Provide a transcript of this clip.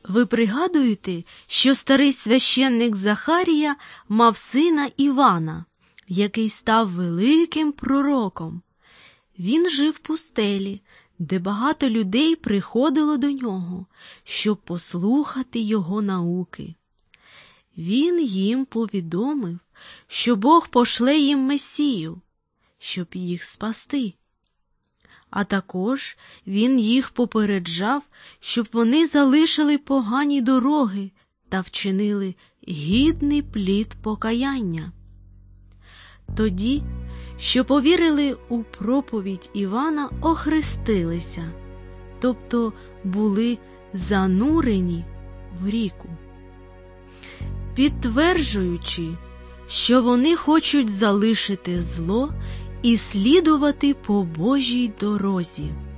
Ви пригадуєте, що старий священник Захарія мав сина Івана, який став великим пророком. Він жив в пустелі, де багато людей приходило до нього, щоб послухати його науки. Він їм повідомив, що Бог пошле їм Месію, щоб їх спасти. А також він їх попереджав, щоб вони залишили погані дороги та вчинили гідний плід покаяння. Тоді, що повірили у проповідь Івана, охрестилися, тобто були занурені в ріку, підтверджуючи, що вони хочуть залишити зло і слідувати по Божій дорозі.